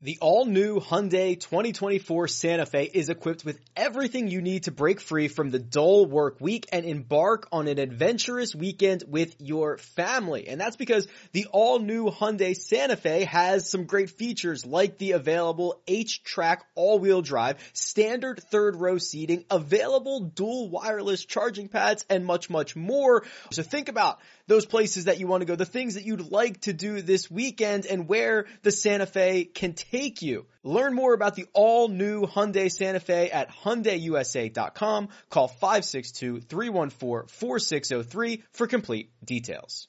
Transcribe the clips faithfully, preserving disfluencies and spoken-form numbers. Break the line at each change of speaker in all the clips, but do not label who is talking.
The all-new Hyundai twenty twenty-four Santa Fe is equipped with everything you need to break free from the dull work week and embark on an adventurous weekend with your family. And that's because the all-new Hyundai Santa Fe has some great features like the available H-Track all-wheel drive, standard third-row seating, available dual wireless charging pads, and much, much more. So think about those places that you want to go, the things that you'd like to do this weekend, and where the Santa Fe can take you. Learn more about the all-new Hyundai Santa Fe at Hyundai U S A dot com. Call five six two, three one four, four six zero three for complete details.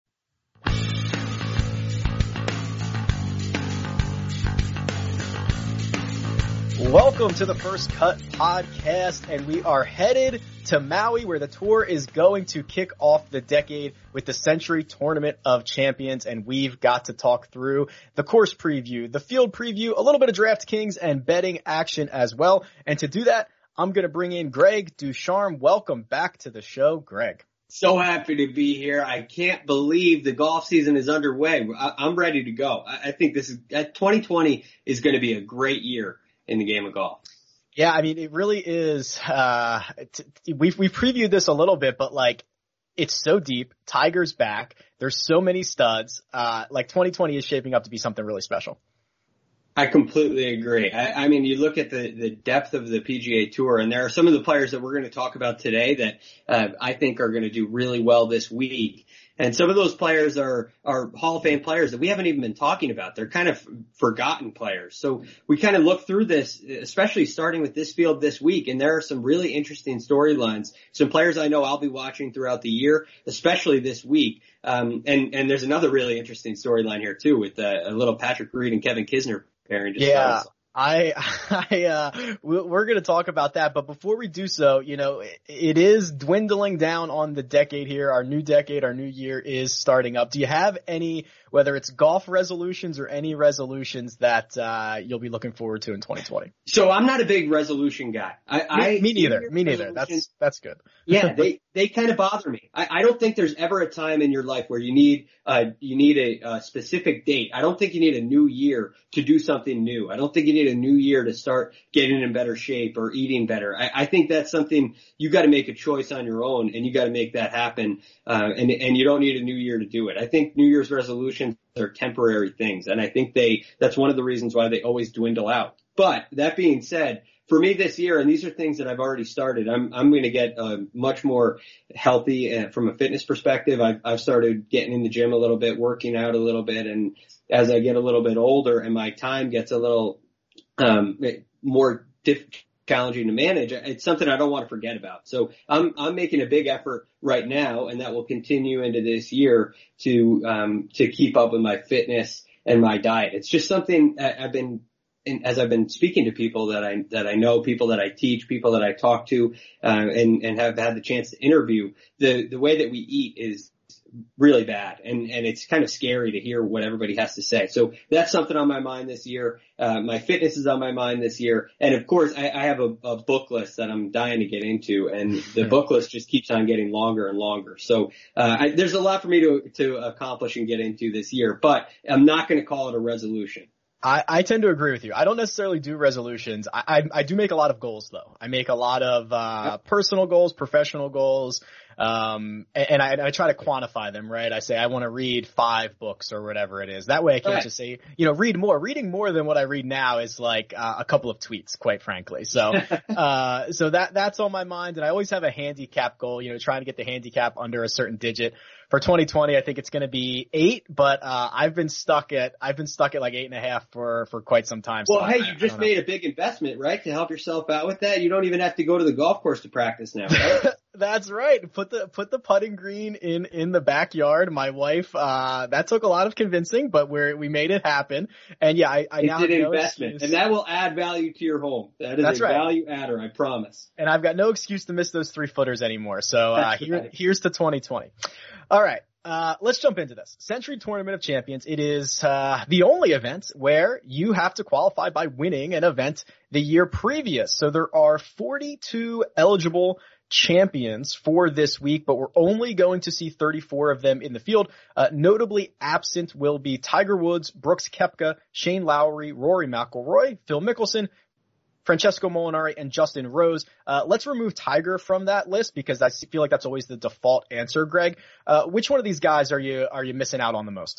Welcome to the First Cut podcast, and we are headed to Maui, where the tour is going to kick off the decade with the Century Tournament of Champions, and we've got to talk through the course preview, the field preview, a little bit of DraftKings and betting action as well. And to do that, I'm going to bring in Greg DuCharme. Welcome back to the show, Greg.
So happy to be here. I can't believe the golf season is underway. I'm ready to go. I think this is twenty twenty is going to be a great year in the game of golf.
Yeah, I mean, it really is. Uh, t- we've, we've previewed this a little bit, but like, it's so deep. Tiger's back. There's so many studs. Uh, like twenty twenty is shaping up to be something really special.
I completely agree. I, I mean, you look at the, the depth of the P G A Tour, and there are some of the players that we're going to talk about today that uh, I think are going to do really well this week. And some of those players are, are Hall of Fame players that we haven't even been talking about. They're kind of forgotten players. So we kind of look through this, especially starting with this field this week, and there are some really interesting storylines. Some players I know I'll be watching throughout the year, especially this week. Um, and, and there's another really interesting storyline here too with uh, a little Patrick Reed and Kevin Kisner pairing.
Yeah. I, I, uh, we're going to talk about that, but before we do so, you know, it, it is dwindling down on the decade here. Our new decade, our new year is starting up. Do you have any, whether it's golf resolutions or any resolutions that, uh, you'll be looking forward to in twenty twenty?
So I'm not a big resolution guy. I,
me,
I
me neither. Me neither. That's, that's good.
Yeah, they, they kind of bother me. I, I don't think there's ever a time in your life where you need, uh, you need a, a specific date. I don't think you need a new year to do something new. I don't think you need a new year to start getting in better shape or eating better. I, I think that's something you got to make a choice on your own, and you got to make that happen. Uh, and, and you don't need a new year to do it. I think New Year's resolutions are temporary things, and I think they, that's one of the reasons why they always dwindle out. But that being said, for me this year, and these are things that I've already started, I'm, I'm going to get uh, much more healthy uh, from a fitness perspective. I've, I've started getting in the gym a little bit, working out a little bit, and as I get a little bit older and my time gets a little um more diff- challenging to manage, it's something I don't want to forget about. So I'm I'm making a big effort right now, and that will continue into this year to um to keep up with my fitness and my diet. It's just something I've been, and as I've been speaking to people that I that I know, people that I teach, people that I talk to, uh, and and have had the chance to interview, the the way that we eat is really bad, and and it's kind of scary to hear what everybody has to say. So that's something on my mind this year. Uh, my fitness is on my mind this year, and of course I, I have a, a book list that I'm dying to get into, and the book list just keeps on getting longer and longer. So uh, I, there's a lot for me to to accomplish and get into this year, but I'm not going to call it a resolution.
I, I tend to agree with you. I don't necessarily do resolutions. I, I, I do make a lot of goals, though. I make a lot of uh personal goals, professional goals, um, and, and I, and I try to quantify them, right? I say I want to read five books or whatever it is. That way I can't right. just say, you know, read more. Reading more than what I read now is like uh, a couple of tweets, quite frankly. So uh so that that's on my mind, and I always have a handicap goal, you know, trying to get the handicap under a certain digit. For twenty twenty, I think it's going to be eight, but uh I've been stuck at I've been stuck at like eight and a half for for quite some time.
Well,
so
hey,
I,
you just made a big investment, right, to help yourself out with that. You don't even have to go to the golf course to practice now, right?
That's right. Put the put the putting green in in the backyard. My wife, uh that took a lot of convincing, but we we made it happen. And yeah, I, I
it's
now
an
have no
investment,
excuse.
and that will add value to your home. That is
That's
a
right.
value adder, I promise.
And I've got no excuse to miss those three footers anymore. So uh here,
right.
here's to twenty twenty. All right. Uh, let's jump into this. Century Tournament of Champions. It is, uh, the only event where you have to qualify by winning an event the year previous. So there are forty-two eligible champions for this week, but we're only going to see thirty-four of them in the field. Uh, notably absent will be Tiger Woods, Brooks Koepka, Shane Lowry, Rory McIlroy, Phil Mickelson, Francesco Molinari, and Justin Rose. Uh, let's remove Tiger from that list because I feel like that's always the default answer, Greg. Uh, which one of these guys are you, are you missing out on the most?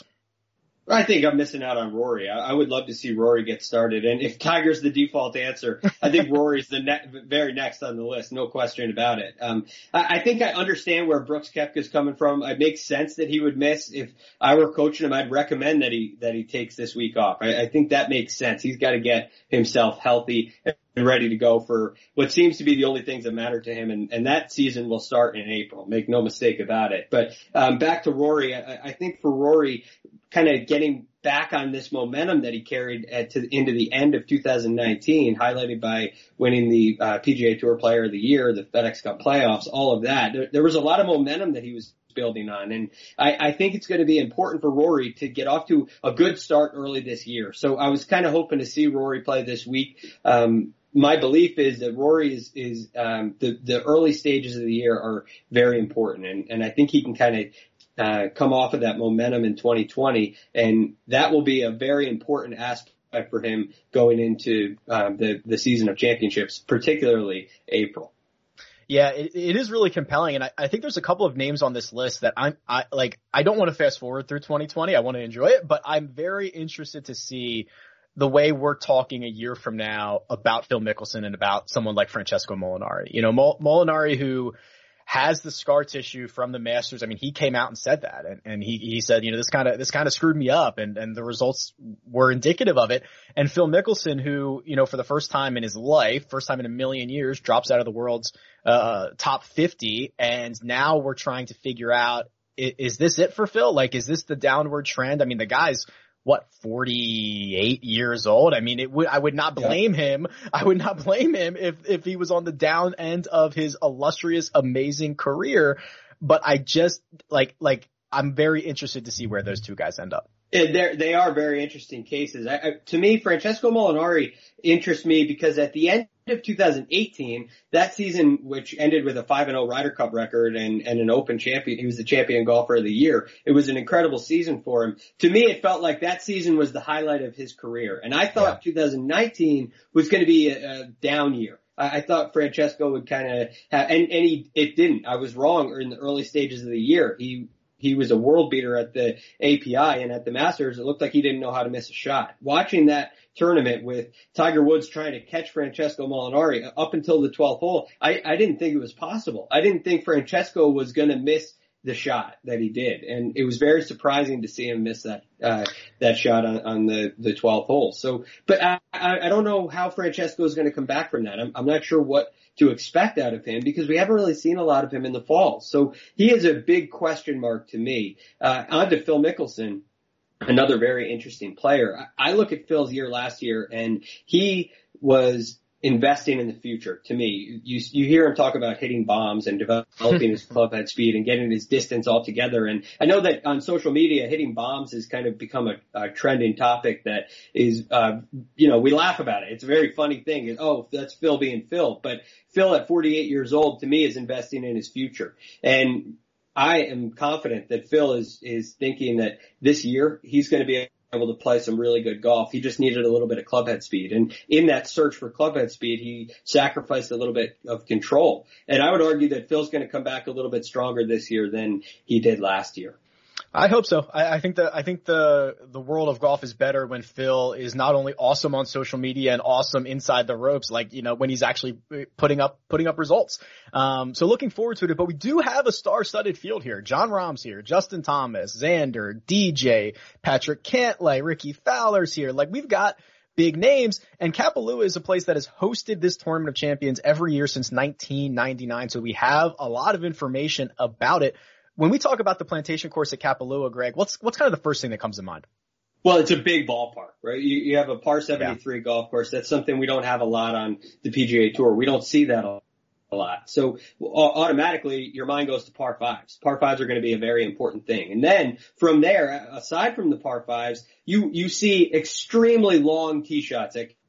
I think I'm missing out on Rory. I, I would love to see Rory get started. And if Tiger's the default answer, I think Rory's the ne- very next on the list. No question about it. Um, I, I think I understand where Brooks Koepka's coming from. It makes sense that he would miss. If I were coaching him, I'd recommend that he, that he takes this week off. I, I think that makes sense. He's got to get himself healthy and ready to go for what seems to be the only things that matter to him. And, and that season will start in April. Make no mistake about it. But, um, back to Rory, I, I think for Rory, kind of getting back on this momentum that he carried at to, into the end of two thousand nineteen, highlighted by winning the uh, P G A Tour Player of the Year, the FedEx Cup playoffs, all of that. There, there was a lot of momentum that he was building on. And I, I think it's going to be important for Rory to get off to a good start early this year. So I was kind of hoping to see Rory play this week. Um, my belief is that Rory is, is um, the, the early stages of the year are very important. And, and I think he can kind of Uh, come off of that momentum in twenty twenty, and that will be a very important aspect for him going into um, the the season of championships, particularly April.
Yeah, it, it is really compelling, and I, I think there's a couple of names on this list that I'm I like. I don't want to fast forward through twenty twenty. I want to enjoy it, but I'm very interested to see the way we're talking a year from now about Phil Mickelson and about someone like Francesco Molinari. You know, Mol- Molinari who has the scar tissue from the Masters. I mean, he came out and said that, and, and he, he said, you know, this kind of, this kind of screwed me up, and, and the results were indicative of it. And Phil Mickelson, who, you know, for the first time in his life, first time in a million years, drops out of the world's, uh, top fifty. And now we're trying to figure out, is, is this it for Phil? Like, is this the downward trend? I mean, the guy's, what, forty-eight years old? I mean, it would, I would not blame yeah. him. I would not blame him if, if he was on the down end of his illustrious, amazing career. But I just like, like, I'm very interested to see where those two guys end up.
They're, they are very interesting cases. I, I, to me, Francesco Molinari interests me because at the end of two thousand eighteen, that season, which ended with a five and oh Ryder Cup record and, and an Open champion, he was the champion golfer of the year. It was an incredible season for him. To me, it felt like that season was the highlight of his career. And I thought yeah. two thousand nineteen was going to be a, a down year. I, I thought Francesco would kind of have, and, and he, it didn't. I was wrong in the early stages of the year. He, He was a world beater at the A P I, and at the Masters, it looked like he didn't know how to miss a shot. Watching that tournament with Tiger Woods trying to catch Francesco Molinari up until the twelfth hole, I, I didn't think it was possible. I didn't think Francesco was going to miss the shot that he did, and it was very surprising to see him miss that uh, that shot on, on the the twelfth hole. So, but I, I, I don't know how Francesco is going to come back from that. I'm, I'm not sure what to expect out of him because we haven't really seen a lot of him in the fall. So he is a big question mark to me. Uh, on to Phil Mickelson, another very interesting player. I, I look at Phil's year last year, and he was investing in the future. To me, you you hear him talk about hitting bombs and developing his club head speed and getting his distance all together. And I know that on social media, hitting bombs has kind of become a, a trending topic that is, uh, you know, we laugh about it. It's a very funny thing. Is oh, that's Phil being Phil. But Phil at forty-eight years old, to me, is investing in his future. And I am confident that Phil is is thinking that this year he's going to be able to play some really good golf. He just needed a little bit of clubhead speed. And in that search for clubhead speed, he sacrificed a little bit of control. And I would argue that Phil's going to come back a little bit stronger this year than he did last year.
I hope so. I, I think the I think the the world of golf is better when Phil is not only awesome on social media and awesome inside the ropes, like, you know, when he's actually putting up putting up results. Um, so looking forward to it. But we do have a star-studded field here. Jon Rahm's here, Justin Thomas, Xander, D J, Patrick Cantlay, Ricky Fowler's here. Like, we've got big names, and Kapalua is a place that has hosted this Tournament of Champions every year since nineteen ninety-nine. So we have a lot of information about it. When we talk about the plantation course at Kapalua, Greg, what's what's kind of the first thing that comes to mind?
Well, it's a big ballpark, right? You, you have a par seventy-three yeah. golf course. That's something we don't have a lot on the P G A Tour. We don't see that a lot. So automatically your mind goes to par fives. Par fives are going to be a very important thing. And then from there, aside from the par fives, you, you see extremely long tee shots at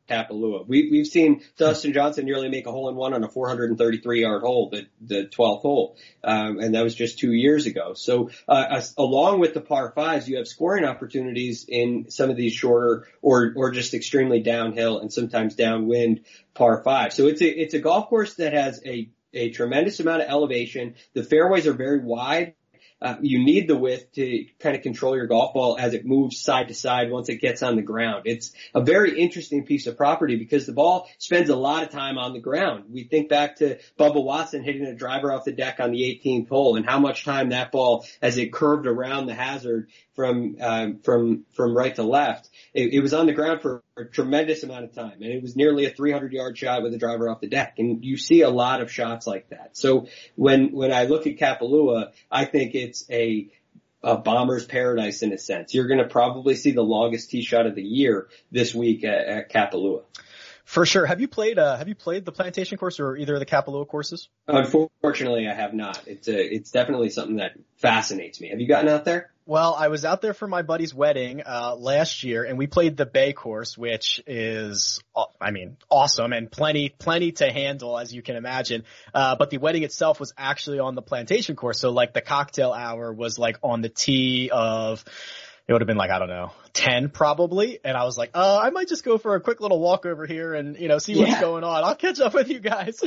Kapalua. We, we've seen Dustin Johnson nearly make a hole in one on a four hundred thirty-three yard hole, the, the twelfth hole. Um, and that was just two years ago. So, uh, as, along with the par fives, you have scoring opportunities in some of these shorter or, or just extremely downhill and sometimes downwind par five. So it's a, it's a golf course that has a, a tremendous amount of elevation. The fairways are very wide. Uh, you need the width to kind of control your golf ball as it moves side to side once it gets on the ground. It's a very interesting piece of property because the ball spends a lot of time on the ground. We think back to Bubba Watson hitting a driver off the deck on the eighteenth hole and how much time that ball, as it curved around the hazard from um, from from right to left, it, it was on the ground for a tremendous amount of time, and it was nearly a three hundred yard shot with a driver off the deck. And you see a lot of shots like that. So when when I look at Kapalua, I think it's a a bomber's paradise in a sense. You're going to probably see the longest tee shot of the year this week at, at Kapalua.
For sure. Have you played, uh, have you played the Plantation course or either of the Kapalua courses?
Unfortunately, I have not. It's a, it's definitely something that fascinates me. Have you gotten out there?
Well, I was out there for my buddy's wedding, uh, last year and we played the Bay course, which is, I mean, awesome and plenty, plenty to handle as you can imagine. Uh, but the wedding itself was actually on the Plantation course. So like the cocktail hour was like on the tee of, it would have been like, I don't know, ten probably. And I was like, uh, I might just go for a quick little walk over here and, you know, see what's yeah. going on. I'll catch up with you guys.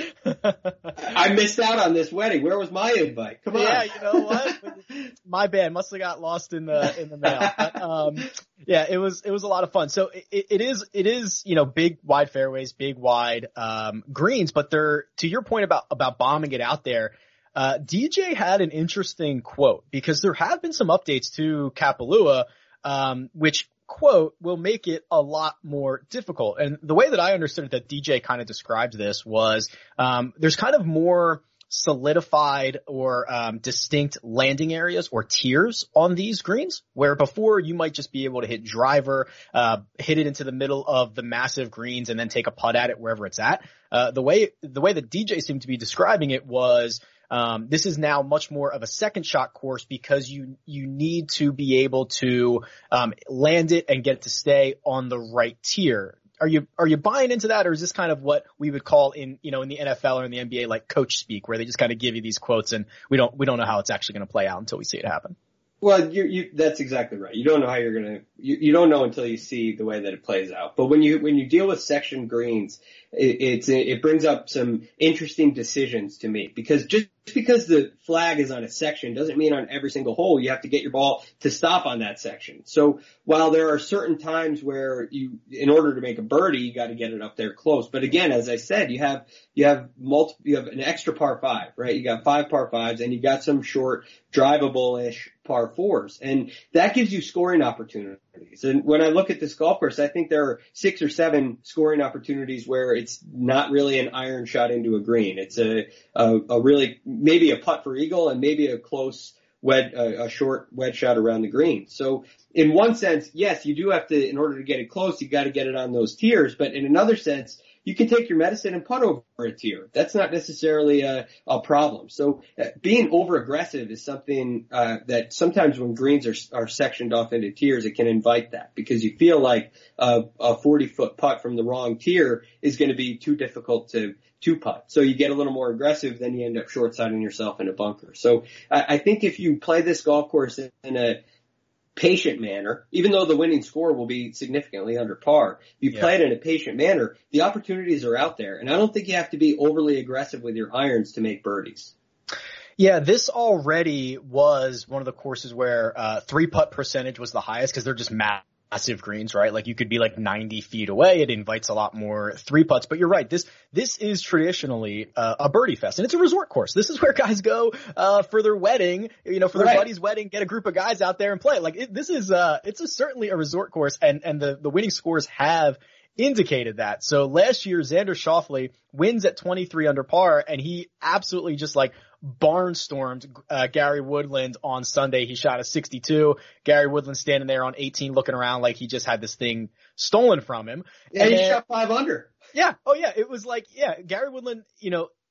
I missed out on this wedding. Where was my invite? Come on.
Yeah, you know what? My bad. Must have got lost in the, in the mail. But, um, yeah, it was, it was a lot of fun. So it, it is, it is, you know, big wide fairways, big wide, um, greens, but they're, to your point about, about bombing it out there. Uh, D J had an interesting quote because there have been some updates to Kapalua, um, which quote will make it a lot more difficult. And the way that I understood it, that D J kind of described this was, um, there's kind of more solidified or, um, distinct landing areas or tiers on these greens where before you might just be able to hit driver, uh, hit it into the middle of the massive greens and then take a putt at it wherever it's at. Uh, the way, the way that D J seemed to be describing it was, Um, this is now much more of a second shot course because you, you need to be able to, um, land it and get it to stay on the right tier. Are you, are you buying into that or is this kind of what we would call in, you know, in the N F L or in the N B A, like coach speak where they just kind of give you these quotes and we don't, we don't know how it's actually going to play out until we see it happen?
Well, you, you, that's exactly right. You don't know how you're going to, you, you don't know until you see the way that it plays out. But when you, when you deal with section greens, it, it's, it brings up some interesting decisions to me because just because the flag is on a section doesn't mean on every single hole you have to get your ball to stop on that section. So while there are certain times where you, in order to make a birdie, you got to get it up there close. But again, as I said, you have, you have multiple, you have an extra par five, right? You got five par fives and you got some short drivable-ish par fours. And that gives you scoring opportunities. And when I look at this golf course, I think there are six or seven scoring opportunities where it's not really an iron shot into a green. It's a, a, a really, maybe a putt for eagle and maybe a close wedge, a, a short wedge shot around the green. So in one sense, yes, you do have to, in order to get it close, you got to get it on those tiers. But in another sense, you can take your medicine and putt over a tier. That's not necessarily a, a problem. So uh, being over aggressive is something uh, that sometimes when greens are, are sectioned off into tiers, it can invite that because you feel like a, a forty foot putt from the wrong tier is going to be too difficult to to putt. So you get a little more aggressive, then you end up short-siding yourself in a bunker. So I, I think if you play this golf course in, in a patient manner, even though the winning score will be significantly under par, you yeah. play it in a patient manner, the opportunities are out there. And I don't think you have to be overly aggressive with your irons to make birdies.
Yeah, this already was one of the courses where uh three putt percentage was the highest because they're just massive greens, right? Like you could be like ninety feet away. It invites a lot more three putts, but you're right. This, this is traditionally uh, a birdie fest and it's a resort course. This is where guys go, uh, for their wedding, you know, for their right. buddy's wedding, get a group of guys out there and play. Like it, this is, uh, it's a, certainly a resort course and, and the, the winning scores have indicated that. So last year, Xander Schauffele wins at twenty-three under par and he absolutely just like barnstormed uh, Gary Woodland on Sunday. He shot a sixty-two. Gary Woodland standing there on eighteen looking around like he just had this thing stolen from him.
Yeah, and he shot five under.
Yeah. Oh yeah. It was like, yeah, Gary Woodland, you know,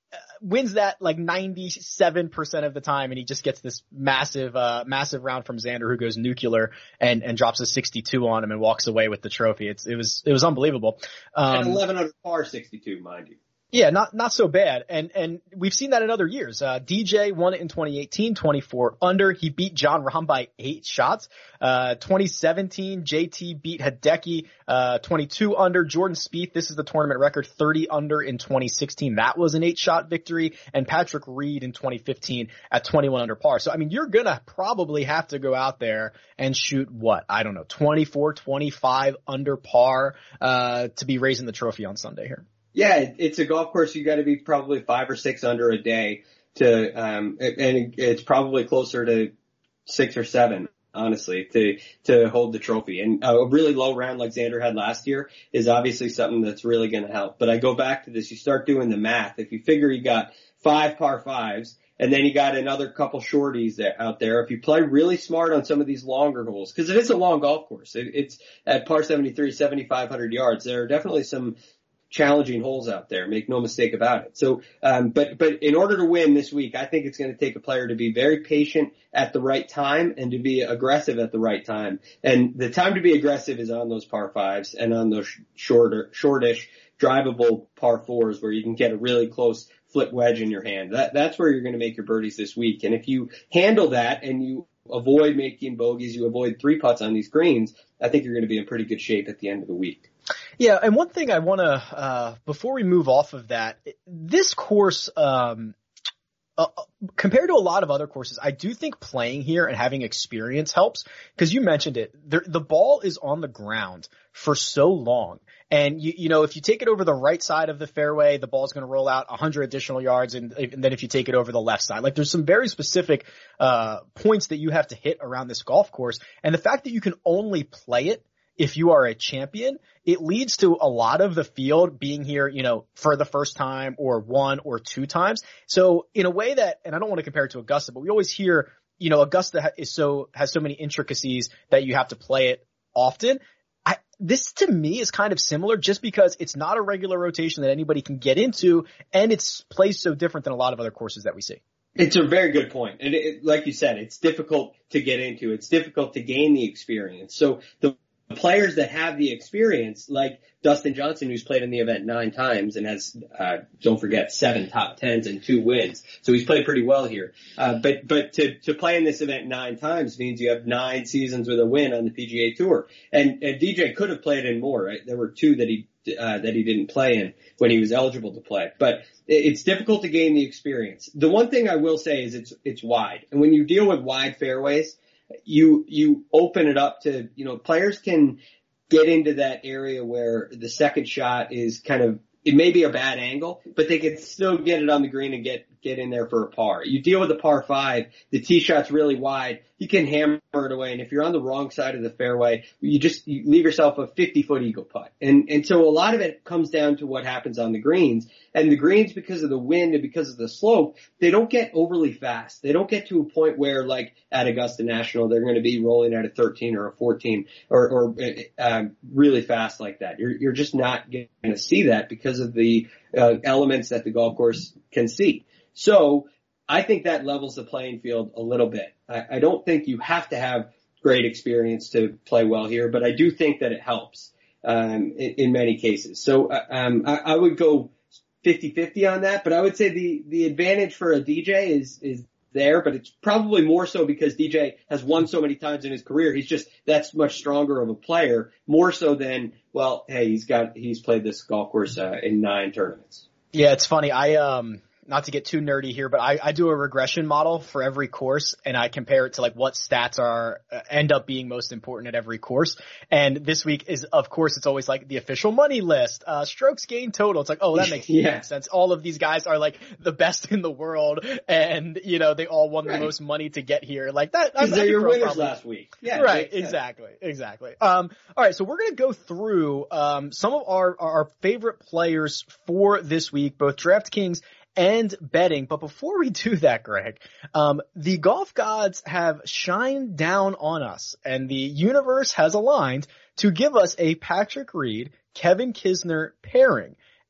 wins that like ninety-seven percent of the time, and he just gets this massive, uh, massive round from Xander, who goes nuclear and, and drops a sixty-two on him and walks away with the trophy. It's, it was, it was unbelievable.
Um, and eleven under par sixty-two, mind you.
Yeah, not, not so bad. And, and we've seen that in other years. Uh, D J won it in twenty eighteen, twenty-four under. He beat Jon Rahm by eight shots. Uh, twenty seventeen, J T beat Hideki, uh, twenty-two under. Jordan Spieth, this is the tournament record, thirty under in twenty sixteen. That was an eight shot victory. And Patrick Reed in twenty fifteen at twenty-one under par. So, I mean, you're gonna probably have to go out there and shoot what? I don't know, twenty-four, twenty-five under par, uh, to be raising the trophy on Sunday here.
Yeah, it's a golf course. You got to be probably five or six under a day to, um, and it's probably closer to six or seven, honestly, to, to hold the trophy. And a really low round like Xander had last year is obviously something that's really going to help. But I go back to this. You start doing the math. If you figure you got five par fives and then you got another couple shorties there, out there, if you play really smart on some of these longer holes, because it is a long golf course. It, it's at par seventy-three, seventy-five hundred yards. There are definitely some challenging holes out there. Make no mistake about it. So, um, but, but in order to win this week, I think it's going to take a player to be very patient at the right time and to be aggressive at the right time. And the time to be aggressive is on those par fives and on those shorter, shortish, drivable par fours where you can get a really close flip wedge in your hand. That, that's where you're going to make your birdies this week. And if you handle that and you avoid making bogeys, you avoid three putts on these greens, I think you're going to be in pretty good shape at the end of the week.
Yeah, and one thing I want to, uh, before we move off of that, this course, um, uh, compared to a lot of other courses, I do think playing here and having experience helps, because you mentioned it. The, the ball is on the ground for so long. And you, you know, if you take it over the right side of the fairway, the ball's going to roll out one hundred additional yards. And, and then if you take it over the left side, like there's some very specific, uh, points that you have to hit around this golf course. And the fact that you can only play it if you are a champion, it leads to a lot of the field being here, you know, for the first time or one or two times. So in a way that, and I don't want to compare it to Augusta, but we always hear, you know, Augusta is so, has so many intricacies that you have to play it often. I, this to me is kind of similar just because it's not a regular rotation that anybody can get into, and it's plays so different than a lot of other courses that we see.
It's a very good point. And it, like you said, it's difficult to get into. It's difficult to gain the experience. So the players that have the experience, like Dustin Johnson, who's played in the event nine times and has, uh, don't forget, seven top tens and two wins. So he's played pretty well here. Uh, but, but to, to play in this event nine times means you have nine seasons with a win on the P G A Tour. And, and D J could have played in more, right? There were two that he, uh, that he didn't play in when he was eligible to play. But it's difficult to gain the experience. The one thing I will say is it's, it's wide. And when you deal with wide fairways, you, you open it up to, you know, players can get into that area where the second shot is kind of, it may be a bad angle, but they can still get it on the green and get, get in there for a par. You deal with a par five, the tee shot's really wide, you can hammer it away. And if you're on the wrong side of the fairway, you just you leave yourself a fifty foot eagle putt. And, and so a lot of it comes down to what happens on the greens. And the greens, because of the wind and because of the slope, they don't get overly fast. They don't get to a point where, like at Augusta National, they're going to be rolling at a thirteen or a fourteen or, or um, really fast like that. You're, you're just not going to see that because of the uh, elements that the golf course can see. So I think that levels the playing field a little bit. I, I don't think you have to have great experience to play well here, but I do think that it helps um, in, in many cases. So um, I, I would go fifty fifty on that, but I would say the, the advantage for a D J is, is there, but it's probably more so because D J has won so many times in his career. He's just, that's much stronger of a player, more so than, well, hey, he's got, he's played this golf course uh, in nine tournaments.
Yeah, it's funny. I, um, not to get too nerdy here, but I, I do a regression model for every course, and I compare it to like what stats are uh, end up being most important at every course. And this week is, of course, it's always like the official money list, uh, strokes gained total. It's like, oh, that makes yeah. sense. All of these guys are like the best in the world, and you know they all won right. the most money to get here. Like that.
Because they're your winners probably, last week.
Yeah. Right. Exactly. Exactly. Um. All right. So we're gonna go through um some of our our favorite players for this week, both DraftKings and betting. But before we do that, Greg, um, the golf gods have shined down on us, and the universe has aligned to give us a Patrick Reed, Kevin Kisner pairing.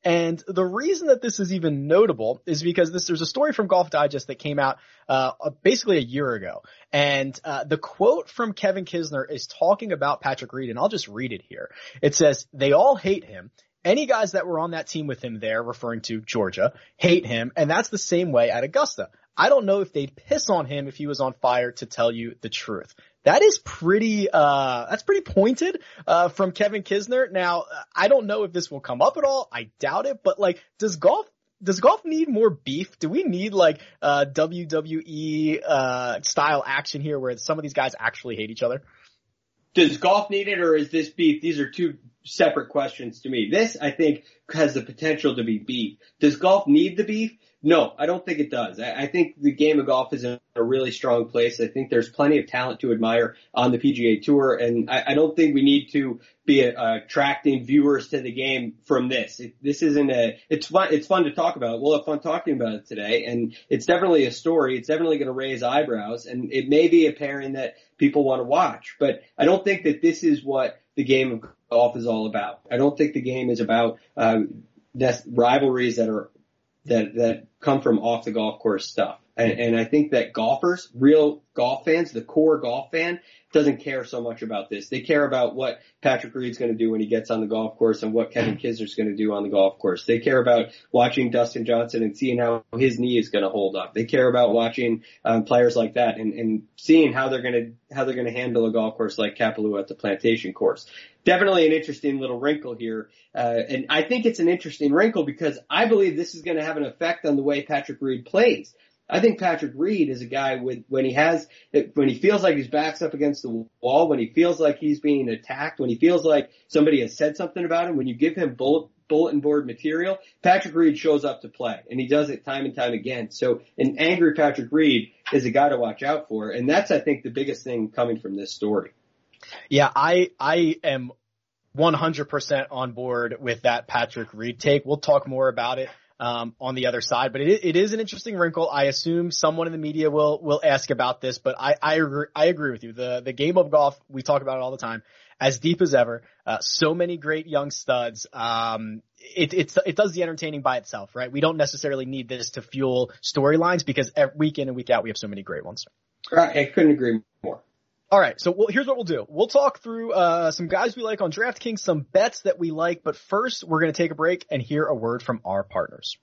And the reason that this is even notable is because this, there's a story from Golf Digest that came out, uh, basically a year ago. And, uh, the quote from Kevin Kisner is talking about Patrick Reed, and I'll just read it here. It says, "They all hate him. Any guys that were on that team with him there," referring to Georgia, "hate him. And that's the same way at Augusta. I don't know if they'd piss on him if he was on fire, to tell you the truth." That is pretty, uh, that's pretty pointed, uh, from Kevin Kisner. Now, I don't know if this will come up at all. I doubt it, but like, does golf, does golf need more beef? Do we need like, uh, W W E, uh, style action here where some of these guys actually hate each other?
Does golf need it, or is this beef? These are two separate questions to me. This, I think, has the potential to be beef. Does golf need the beef? No, I don't think it does. I, I think the game of golf is in a really strong place. I think there's plenty of talent to admire on the P G A Tour, and I, I don't think we need to be uh, attracting viewers to the game from this. It, this isn't a. It's fun. It's fun to talk about. We'll have fun talking about it today, and it's definitely a story. It's definitely going to raise eyebrows, and it may be a pairing that people want to watch. But I don't think that this is what the game of golf is all about. I don't think the game is about um, rivalries that are. that that come from off the golf course stuff. And, and I think that golfers, real golf fans, the core golf fan, doesn't care so much about this. They care about what Patrick Reed's going to do when he gets on the golf course and what Kevin Kisner's going to do on the golf course. They care about watching Dustin Johnson and seeing how his knee is going to hold up. They care about watching um, players like that and, and seeing how they're going to how they're going to handle a golf course like Kapalua at the Plantation Course. Definitely an interesting little wrinkle here. Uh, and I think it's an interesting wrinkle because I believe this is going to have an effect on the way Patrick Reed plays. I think Patrick Reed is a guy with, when he has, when he feels like his back's up against the wall, when he feels like he's being attacked, when he feels like somebody has said something about him, when you give him bullet, bulletin board material, Patrick Reed shows up to play, and he does it time and time again. So an angry Patrick Reed is a guy to watch out for, and that's, I think, the biggest thing coming from this story.
Yeah, I, I am one hundred percent on board with that Patrick Reed take. We'll talk more about it um, on the other side, but it, it is an interesting wrinkle. I assume someone in the media will will ask about this, but I I agree, I agree with you. The the game of golf, we talk about it all the time, as deep as ever. Uh, so many great young studs. Um, it it's it does the entertaining by itself, right? We don't necessarily need this to fuel storylines because every, week in and week out we have so many great ones.
Right, I couldn't agree more.
All right, so we'll, here's what we'll do. We'll talk through uh some guys we like on DraftKings, some bets that we like, but first we're going to take a break and hear a word from our partners.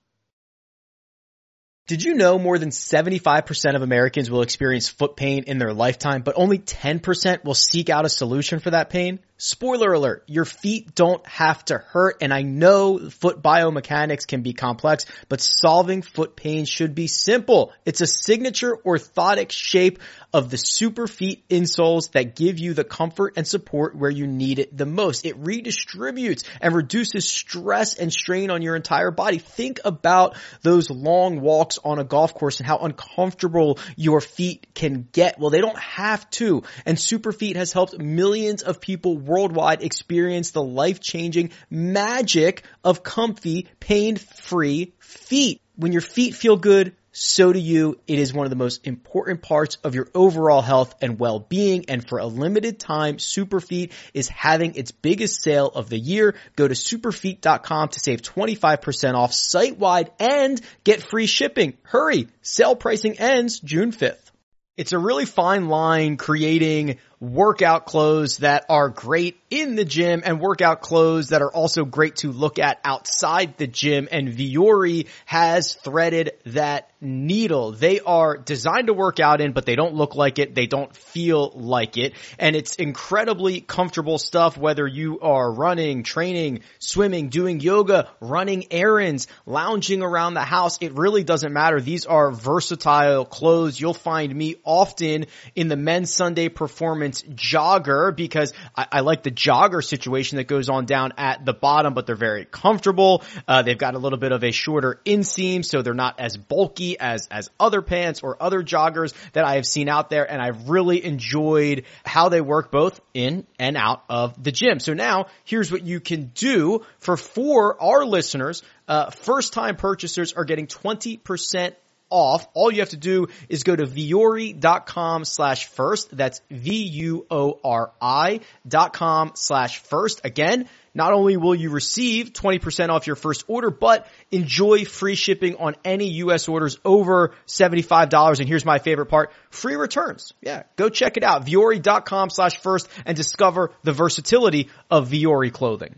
Did you know more than seventy-five percent of Americans will experience foot pain in their lifetime, but only ten percent will seek out a solution for that pain? Spoiler alert, your feet don't have to hurt, and I know foot biomechanics can be complex, but solving foot pain should be simple. It's a signature orthotic shape of the Superfeet insoles that give you the comfort and support where you need it the most. It redistributes and reduces stress and strain on your entire body. Think about those long walks on a golf course and how uncomfortable your feet can get. Well, they don't have to, and Superfeet has helped millions of people worldwide experience the life-changing magic of comfy, pain-free feet. When your feet feel good, so do you. It is one of the most important parts of your overall health and well-being. And for a limited time, Superfeet is having its biggest sale of the year. Go to superfeet dot com to save twenty-five percent off site-wide and get free shipping. Hurry! Sale pricing ends June fifth. It's a really fine line creating workout clothes that are great in the gym and workout clothes that are also great to look at outside the gym. And Vuori has threaded that needle. They are designed to work out in, but they don't look like it. They don't feel like it. And it's incredibly comfortable stuff, whether you are running, training, swimming, doing yoga, running errands, lounging around the house. It really doesn't matter. These are versatile clothes. You'll find me often in the men's Sunday Performance jogger because I, I like the jogger situation that goes on down at the bottom, but they're very comfortable. Uh, they've got a little bit of a shorter inseam, so they're not as bulky as, as other pants or other joggers that I have seen out there. And I've really enjoyed how they work both in and out of the gym. So now here's what you can do for, for our listeners. Uh, first time purchasers are getting twenty percent off. All you have to do is go to vuori dot com slash first. That's V U O R I dot com slash first. Again, Not only will you receive twenty percent off your first order, but enjoy free shipping on any U S orders over seventy-five dollars. And here's my favorite part, free returns. Yeah, go check it out, Vuori.com slash first and discover the versatility of Vuori clothing.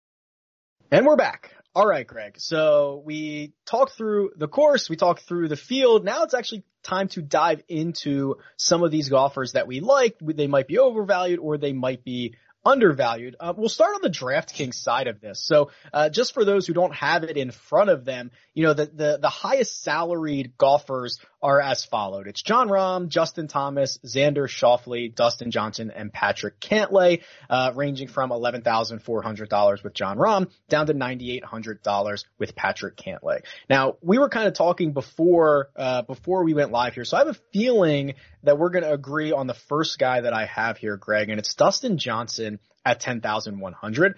And we're back. All right, Greg. So we talked through the course, we talked through the field. Now it's actually time to dive into some of these golfers that we like. They might be overvalued or they might be undervalued. Uh, we'll start on the DraftKings side of this. So, uh, just for those who don't have it in front of them, you know, the, the, the highest salaried golfers are as followed. It's Jon Rahm, Justin Thomas, Xander Schauffele, Dustin Johnson, and Patrick Cantlay, uh, ranging from eleven thousand four hundred dollars with Jon Rahm down to nine thousand eight hundred dollars with Patrick Cantlay. Now, we were kind of talking before, uh, before we went live here. So I have a feeling that we're going to agree on the first guy that I have here, Greg, and it's Dustin Johnson at ten thousand one hundred.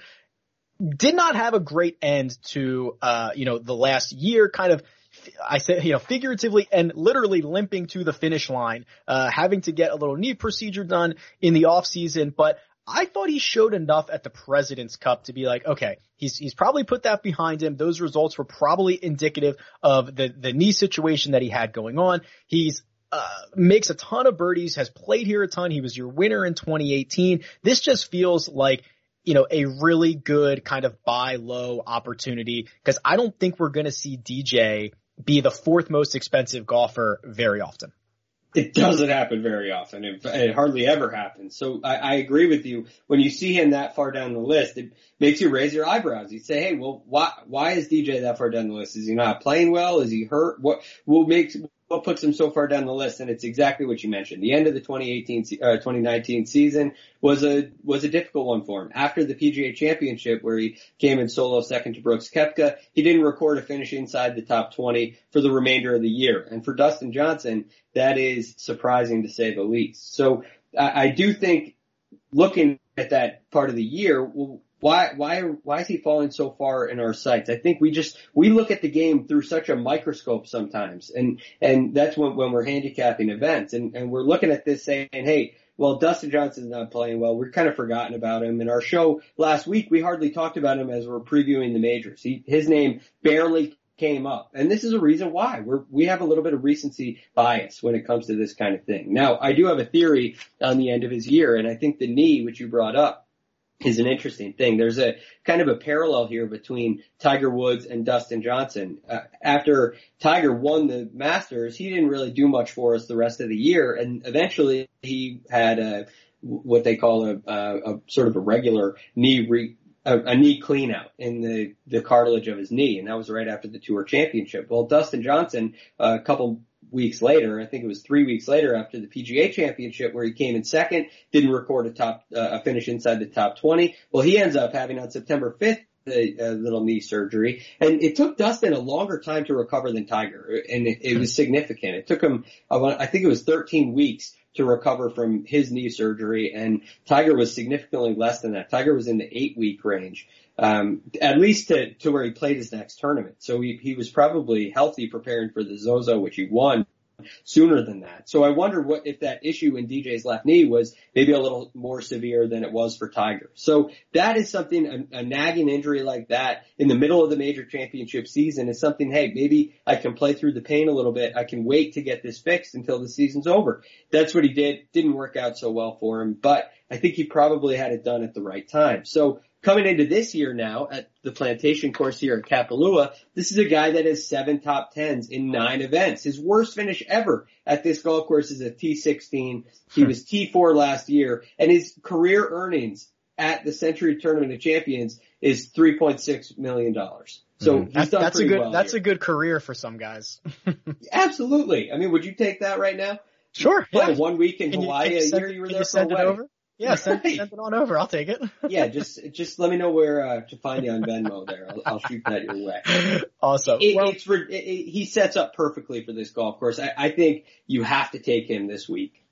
Did not have a great end to, uh, you know, the last year, kind of, I said, you know, figuratively and literally limping to the finish line, uh, having to get a little knee procedure done in the off season. But I thought he showed enough at the President's Cup to be like, okay, he's, he's probably put that behind him. Those results were probably indicative of the, the knee situation that he had going on. He's, Uh, makes a ton of birdies, has played here a ton. He was your winner in twenty eighteen. This just feels like, you know, a really good kind of buy low opportunity, because I don't think we're going to see D J be the fourth most expensive golfer very often.
It doesn't happen very often. It, it hardly ever happens. So I, I agree with you. When you see him that far down the list, it makes you raise your eyebrows. You say, hey, well, why, why is D J that far down the list? Is he not playing well? Is he hurt? What, what makes, what puts him so far down the list? And it's exactly what you mentioned. The end of the twenty eighteen, uh, twenty nineteen season was a, was a difficult one for him. After the P G A Championship, where he came in solo second to Brooks Koepka, he didn't record a finish inside the top twenty for the remainder of the year. And for Dustin Johnson, that is surprising to say the least. So I, I do think, looking at that part of the year, well, why, why, why is he falling so far in our sights? I think we just, we look at the game through such a microscope sometimes. And, and that's when, when we're handicapping events, and, and we're looking at this saying, hey, well, Dustin Johnson's not playing well. We're kind of forgotten about him. In our show last week, we hardly talked about him as we're previewing the majors. He, his name barely came up. And this is a reason why. We're, we have a little bit of recency bias when it comes to this kind of thing. Now, I do have a theory on the end of his year, and I think the knee, which you brought up, is an interesting thing. There's a kind of a parallel here between Tiger Woods and Dustin Johnson. Uh, after Tiger won the Masters, he didn't really do much for us the rest of the year, and eventually he had a, what they call a, a, a sort of a regular knee re, a, a knee clean out in the, the cartilage of his knee, and that was right after the Tour Championship. Well, Dustin Johnson, uh, a couple weeks later, I think it was three weeks later after the P G A Championship, where he came in second, didn't record a top, uh, a finish inside the top twenty. Well, he ends up having on September fifth a, a little knee surgery, and it took Dustin a longer time to recover than Tiger, and it, it was significant. It took him, I think it was thirteen weeks to recover from his knee surgery, and Tiger was significantly less than that. Tiger was in the eight week range. Um, at least to, to where he played his next tournament. So he, he was probably healthy preparing for the Zozo, which he won sooner than that. So I wonder what, if that issue in D J's left knee was maybe a little more severe than it was for Tiger. So that is something, a, a nagging injury like that in the middle of the major championship season is something, hey, maybe I can play through the pain a little bit. I can wait to get this fixed until the season's over. That's what he did. Didn't work out so well for him, but I think he probably had it done at the right time. So coming into this year now at the Plantation course here at Kapalua, this is a guy that has seven top tens in nine events. His worst finish ever at this golf course is a T sixteen. He was T four last year, and his career earnings at the Century Tournament of Champions is three point six million dollars. So mm-hmm. he's done
that's
pretty
a good,
well
That's
here.
a good career for some guys.
Absolutely. I mean, would you take that right now?
Sure. Yeah.
One week in
can
Hawaii,
you,
a
send,
year you were
can
there
you
for
send
a
it
wedding.
over? Yeah, send,
Right.
send it on over. I'll take it.
Yeah, just just let me know where uh, to find you on Venmo there. I'll, I'll shoot that your way.
Awesome.
It,
well,
it's it, it, he sets up perfectly for this golf course. I, I think you have to take him this week.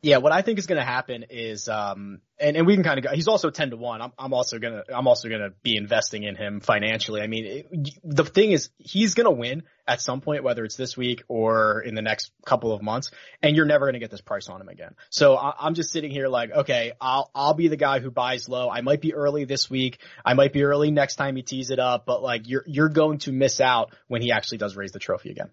Yeah, what I think is going to happen is, um, and, and we can kind of go, he's also ten to one. I'm, I'm also going to, I'm also going to be investing in him financially. I mean, it, the thing is, he's going to win at some point, whether it's this week or in the next couple of months, and you're never going to get this price on him again. So I, I'm just sitting here like, okay, I'll, I'll be the guy who buys low. I might be early this week. I might be early next time he tees it up, but like you're, you're going to miss out when he actually does raise the trophy again.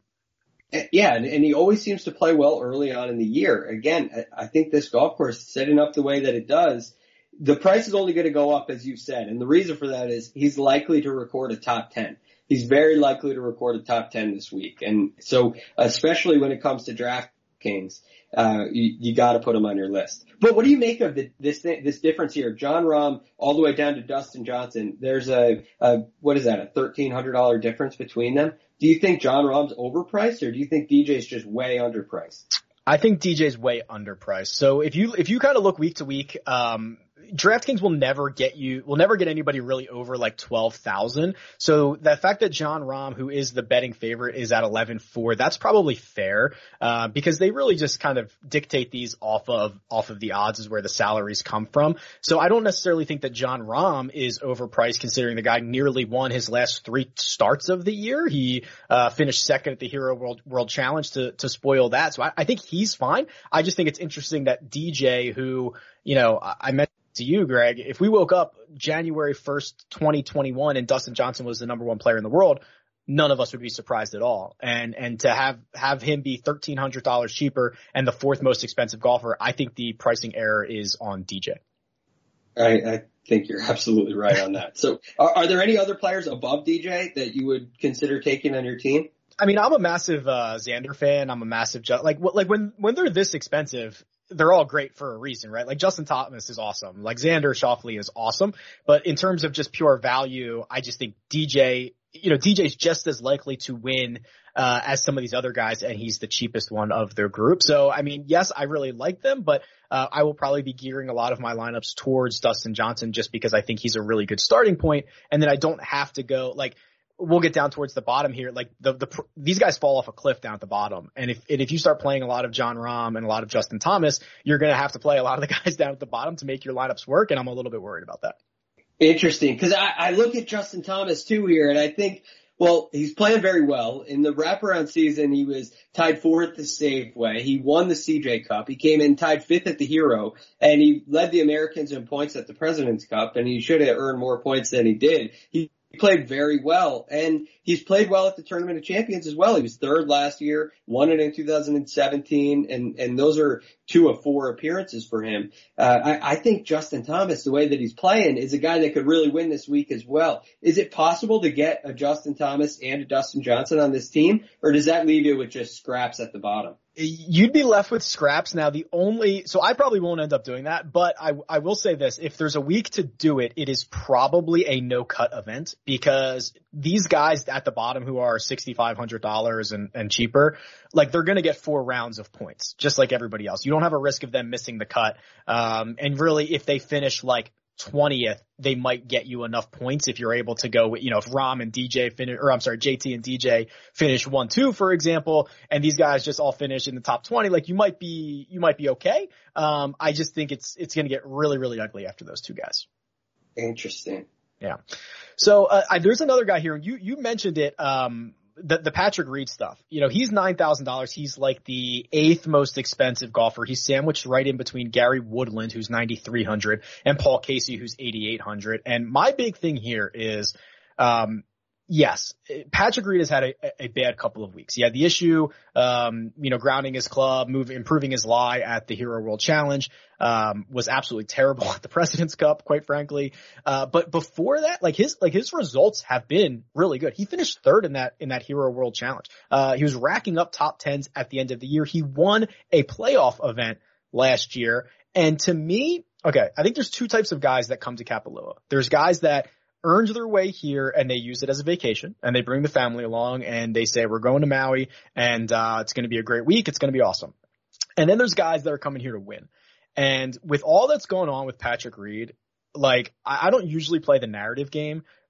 Yeah, and, and he always seems to play well early on in the year. Again, I think this golf course setting up the way that it does, the price is only going to go up, as you said. And the reason for that is he's likely to record a top ten. He's very likely to record a top ten this week. And so, especially when it comes to DraftKings, uh, you, you got to put him on your list. But what do you make of the, this thing, this difference here? Jon Rahm all the way down to Dustin Johnson. There's a, a what is that, a thirteen hundred dollars difference between them? Do you think Jon Rahm's overpriced, or do you think D J's just way underpriced?
I think D J's way underpriced. So if you if you kind of look week to week, um, DraftKings will never get you, will never get anybody really over like twelve thousand. So the fact that Jon Rahm, who is the betting favorite, is at eleven four, that's probably fair, uh, because they really just kind of dictate these off of, off of the odds is where the salaries come from. So I don't necessarily think that Jon Rahm is overpriced considering the guy nearly won his last three starts of the year. He, uh, finished second at the Hero World, World Challenge to, to spoil that. So I, I think he's fine. I just think it's interesting that D J, who, you know, I, I mentioned to you, Greg, if we woke up January first, twenty twenty-one and Dustin Johnson was the number one player in the world, none of us would be surprised at all. And, and to have, have him be thirteen hundred dollars cheaper and the fourth most expensive golfer, I think the pricing error is on D J.
I, I think you're absolutely right on that. So are, are there any other players above D J that you would consider taking on your team?
I mean, I'm a massive, uh, Xander fan. I'm a massive, like, like when, when they're this expensive, they're all great for a reason, right? Like Justin Thomas is awesome. Like Xander Schauffele is awesome. But in terms of just pure value, I just think D J, you know, D J's just as likely to win, uh, as some of these other guys, and he's the cheapest one of their group. So, I mean, yes, I really like them, but, uh, I will probably be gearing a lot of my lineups towards Dustin Johnson just because I think he's a really good starting point. And then I don't have to go like, we'll get down towards the bottom here. Like the, the, these guys fall off a cliff down at the bottom. And if, and if you start playing a lot of Jon Rahm and a lot of Justin Thomas, you're going to have to play a lot of the guys down at the bottom to make your lineups work. And I'm a little bit worried about that.
Interesting. Cause I, I look at Justin Thomas too here and I think, well, he's playing very well. In the wraparound season, he was tied fourth at the Safeway. He won the C J Cup. He came in tied fifth at the Hero, and he led the Americans in points at the President's Cup, and he should have earned more points than he did. He He played very well, and he's played well at the Tournament of Champions as well. He was third last year, won it in two thousand seventeen, and, and those are two of four appearances for him. Uh, I, I think Justin Thomas, the way that he's playing, is a guy that could really win this week as well. Is it possible to get a Justin Thomas and a Dustin Johnson on this team, or does that leave you with just scraps at the bottom?
You'd be left with scraps. Now the only, so I probably won't end up doing that, but I, I will say this, if there's a week to do it, it is probably a no cut event because these guys at the bottom who are six thousand five hundred dollars and, and cheaper, like they're going to get four rounds of points, just like everybody else. You don't have a risk of them missing the cut. Um, and really if they finish like twentieth, they might get you enough points if you're able to go with, you know, if Rahm and D J finish, or I'm sorry, J T and D J finish one, two, for example, and these guys just all finish in the top twenty, like you might be, you might be okay. Um, I just think it's, it's going to get really, really ugly after those two guys.
Interesting.
Yeah. So, uh, I, there's another guy here. You, you mentioned it, um, the, the Patrick Reed stuff. You know, he's nine thousand dollars. He's like the eighth most expensive golfer. He's sandwiched right in between Gary Woodland, who's ninety-three hundred, and Paul Casey, who's eighty-eight hundred. And my big thing here is, um, yes, Patrick Reed has had a, a bad couple of weeks. He had the issue, um, you know, grounding his club, move, improving his lie at the Hero World Challenge, um, was absolutely terrible at the President's Cup, quite frankly. Uh, but before that, like his, like his results have been really good. He finished third in that, in that Hero World Challenge. Uh, he was racking up top tens at the end of the year. He won a playoff event last year. And to me, okay, I think there's two types of guys that come to Kapalua. There's guys that earned their way here and they use it as a vacation and they bring the family along and they say, we're going to Maui and, uh, it's going to be a great week. It's going to be awesome. And then there's guys that are coming here to win. And with all that's going on with Patrick Reed, like I, I don't usually play the narrative game,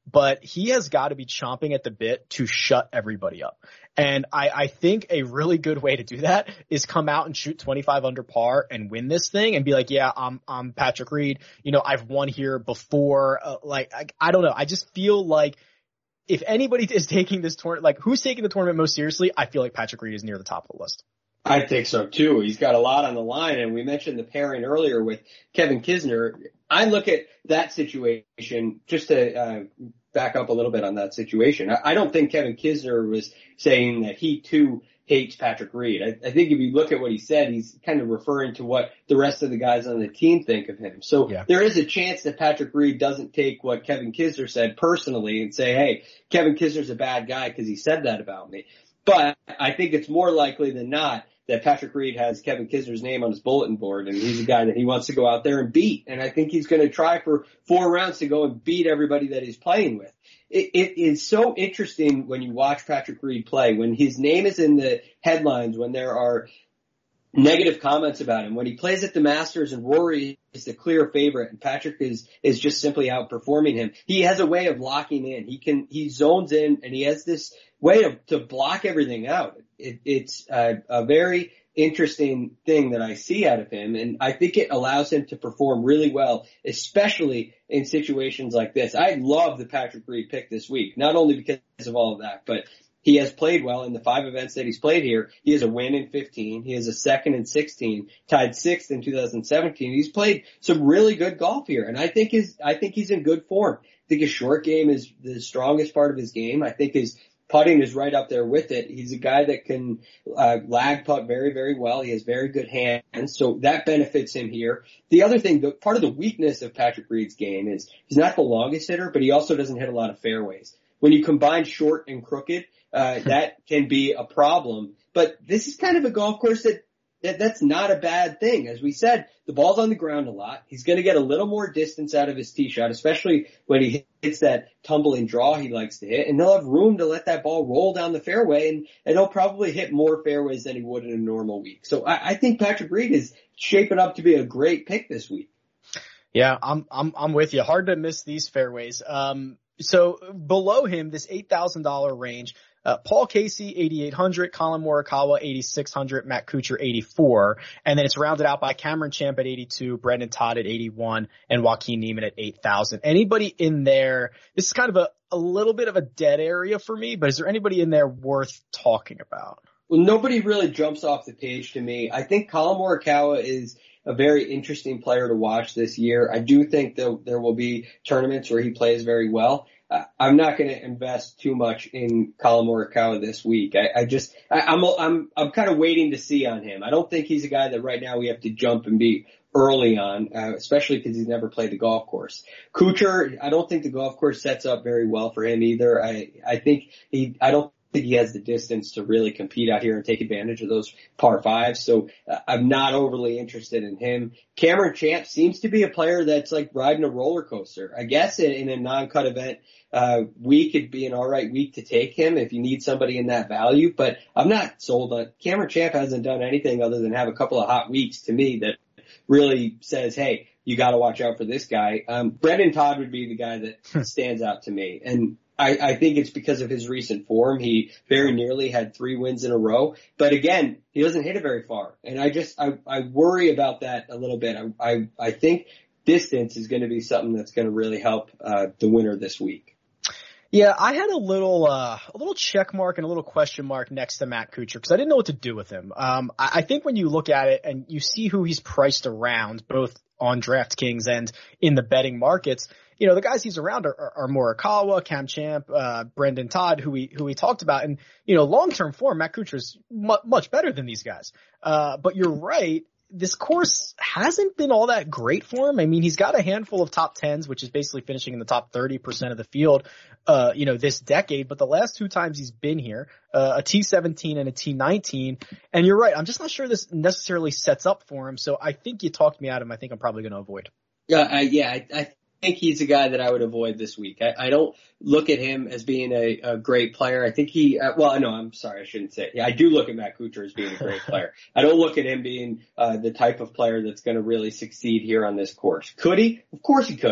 but he has got to be chomping at the bit to shut everybody up. And I, I think a really good way to do that is come out and shoot twenty-five under par and win this thing and be like, yeah, I'm, I'm Patrick Reed. You know, I've won here before. Uh, like, I, I don't know. I just feel like if anybody is taking this tournament, like who's taking the tournament most seriously, I feel like Patrick Reed is near the top of the list.
I think so too. He's got a lot on the line, and we mentioned the pairing earlier with Kevin Kisner. I look at that situation just to uh, back up a little bit on that situation. I, I don't think Kevin Kisner was saying that he too hates Patrick Reed. I, I think if you look at what he said, he's kind of referring to what the rest of the guys on the team think of him. So yeah. There is a chance that Patrick Reed doesn't take what Kevin Kisner said personally and say, hey, Kevin Kisner's a bad guy because he said that about me. But I think it's more likely than not that Patrick Reed has Kevin Kisner's name on his bulletin board, and he's a guy that he wants to go out there and beat. And I think he's going to try for four rounds to go and beat everybody that he's playing with. It, it is so interesting when you watch Patrick Reed play, when his name is in the headlines, when there are negative comments about him, when he plays at the Masters and Rory is the clear favorite and Patrick is, is just simply outperforming him. He has a way of locking in. He can, he zones in and he has this way of, to block everything out. It, it's a, a very interesting thing that I see out of him, and I think it allows him to perform really well, especially in situations like this. I love the Patrick Reed pick this week, not only because of all of that, but he has played well in the five events that he's played here. He has a win in fifteen. He has a second in sixteen, tied sixth in two thousand seventeen. He's played some really good golf here, and I think his, I think he's in good form. I think his short game is the strongest part of his game. I think his putting is right up there with it. He's a guy that can uh, lag putt very, very well. He has very good hands, so that benefits him here. The other thing, the, part of the weakness of Patrick Reed's game is he's not the longest hitter, but he also doesn't hit a lot of fairways. When you combine short and crooked, uh, that can be a problem. But this is kind of a golf course that, that that's not a bad thing. As we said, the ball's on the ground a lot. He's going to get a little more distance out of his tee shot, especially when he hits that tumbling draw he likes to hit. And he'll have room to let that ball roll down the fairway, and, and he'll probably hit more fairways than he would in a normal week. So I, I think Patrick Reed is shaping up to be a great pick this week.
Yeah, I'm I'm I'm with you. Hard to miss these fairways. Um, so below him, this eight thousand dollars range, Uh, Paul Casey, eighty-eight hundred, Colin Morikawa, eighty-six hundred, Matt Kuchar, eighty-four, and then it's rounded out by Cameron Champ at eighty-two, Brendan Todd at eighty-one, and Joaquin Niemann at eight thousand. Anybody in there, this is kind of a, a little bit of a dead area for me, but is there anybody in there worth talking about?
Well, nobody really jumps off the page to me. I think Colin Morikawa is a very interesting player to watch this year. I do think that there will be tournaments where he plays very well. Uh, I'm not going to invest too much in Colin Morikawa this week. I, I just, I, I'm, I'm, I'm kind of waiting to see on him. I don't think he's a guy that right now we have to jump and be early on, uh, especially because he's never played the golf course. Kuchar, I don't think the golf course sets up very well for him either. I, I think he, I don't think he has the distance to really compete out here and take advantage of those par fives. So uh, I'm not overly interested in him. Cameron Champ seems to be a player that's like riding a roller coaster. I guess in, in a non-cut event, uh, week could be an all right week to take him if you need somebody in that value, but I'm not sold on Cameron Champ. Hasn't done anything other than have a couple of hot weeks to me that really says, hey, you got to watch out for this guy. Um, Brendan Todd would be the guy that stands out to me. And I, I think it's because of his recent form. He very nearly had three wins in a row, but again, he doesn't hit it very far. And I just, I, I worry about that a little bit. I, I, I think distance is going to be something that's going to really help, uh, the winner this week.
Yeah, I had a little, uh, a little check mark and a little question mark next to Matt Kuchar because I didn't know what to do with him. Um, I, I think when you look at it and you see who he's priced around, both on DraftKings and in the betting markets, you know, the guys he's around are, are, are Morikawa, Cam Champ, uh, Brendan Todd, who we, who we talked about. And, you know, long-term form, Matt Kuchar is mu- much better than these guys. Uh, but you're right. This course hasn't been all that great for him. I mean, he's got a handful of top tens, which is basically finishing in the top thirty percent of the field, uh, you know, this decade. But the last two times he's been here, uh, a T seventeen and a T nineteen. And you're right. I'm just not sure this necessarily sets up for him. So I think you talked me out of him. I think I'm probably going to avoid.
Yeah, I, yeah, I, I think he's a guy that I would avoid this week. I, I don't look at him as being a, a great player. I think he, uh, well, no, I'm sorry, I shouldn't say. Yeah, I do look at Matt Kuchar as being a great player. I don't look at him being uh, the type of player that's going to really succeed here on this course. Could he? Of course he could.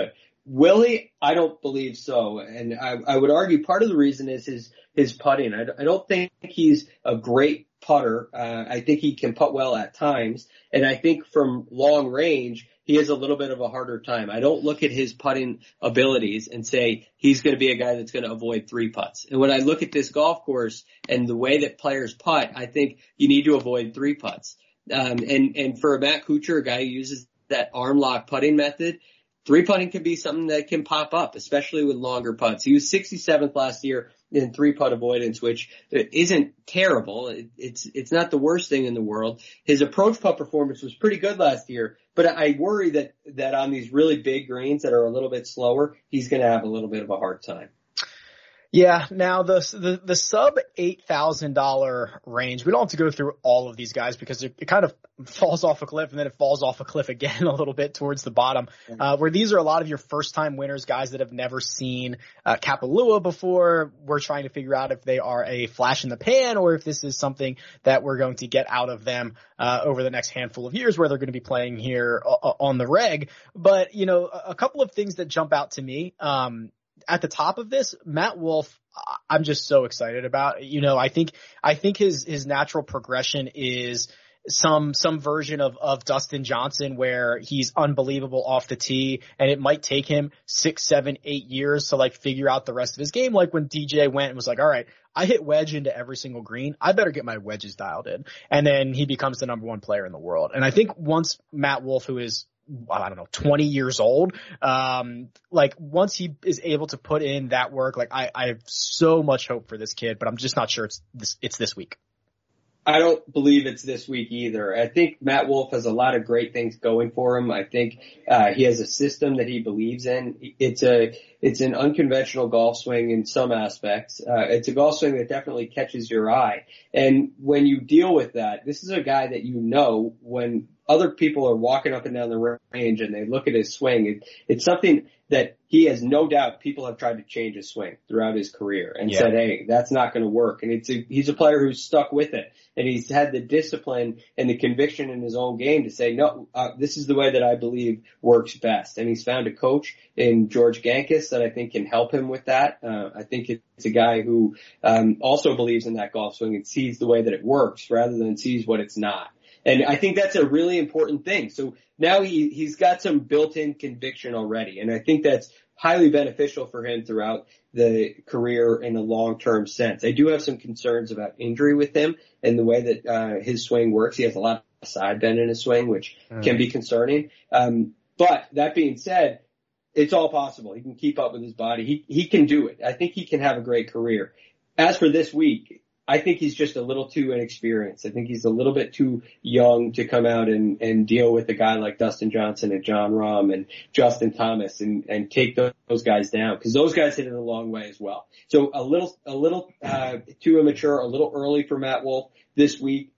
Willie, I don't believe so. And I, I would argue part of the reason is his, his putting. I, I don't think he's a great putter. Uh, I think he can putt well at times. And I think from long range, he has a little bit of a harder time. I don't look at his putting abilities and say he's going to be a guy that's going to avoid three putts. And when I look at this golf course and the way that players putt, I think you need to avoid three putts. Um, and, and for a Matt Kuchar, a guy who uses that arm lock putting method, three putting can be something that can pop up, especially with longer putts. He was sixty-seventh last year in three putt avoidance, which isn't terrible. It, it's, it's not the worst thing in the world. His approach putt performance was pretty good last year, but I worry that, that on these really big greens that are a little bit slower, he's going to have a little bit of a hard time.
Yeah. Now the the, the sub eight thousand dollars range, we don't have to go through all of these guys because it, it kind of falls off a cliff and then it falls off a cliff again a little bit towards the bottom, uh, where these are a lot of your first time winners, guys that have never seen uh, Kapalua before. We're trying to figure out if they are a flash in the pan or if this is something that we're going to get out of them uh, over the next handful of years where they're going to be playing here uh, on the reg. But, you know, a, a couple of things that jump out to me. Um, At the top of this, Matt Wolff, I'm just so excited about. You know, I think I think his his natural progression is some some version of of Dustin Johnson, where he's unbelievable off the tee, and it might take him six, seven, eight years to like figure out the rest of his game. Like when D J went and was like, all right, I hit wedge into every single green, I better get my wedges dialed in, and then he becomes the number one player in the world. And I think once Matt Wolff, who is I don't know, twenty years old. Um, like once he is able to put in that work, like I, I have so much hope for this kid, but I'm just not sure it's this, it's this week.
I don't believe it's this week either. I think Matt Wolff has a lot of great things going for him. I think, uh, he has a system that he believes in. It's a, it's an unconventional golf swing in some aspects. Uh, it's a golf swing that definitely catches your eye. And when you deal with that, this is a guy that you know when other people are walking up and down the range and they look at his swing, it, it's something that he has no doubt people have tried to change his swing throughout his career and yeah. said, hey, that's not going to work. And it's a, he's a player who's stuck with it. And he's had the discipline and the conviction in his own game to say, no, uh, this is the way that I believe works best. And he's found a coach in George Gankis that I think can help him with that. Uh, I think it's a guy who um, also believes in that golf swing and sees the way that it works rather than sees what it's not. And I think that's a really important thing. So now he, he's got some built-in conviction already. And I think that's highly beneficial for him throughout the career in a long-term sense. I do have some concerns about injury with him and the way that uh, his swing works. He has a lot of side bend in his swing, which mm. can be concerning. Um, but that being said, it's all possible. He can keep up with his body. He, he can do it. I think he can have a great career. As for this week, I think he's just a little too inexperienced. I think he's a little bit too young to come out and, and deal with a guy like Dustin Johnson and Jon Rahm and Justin Thomas and, and take those, those guys down, because those guys hit it a long way as well. So a little, a little, uh, too immature, a little early for Matt Wolff this week.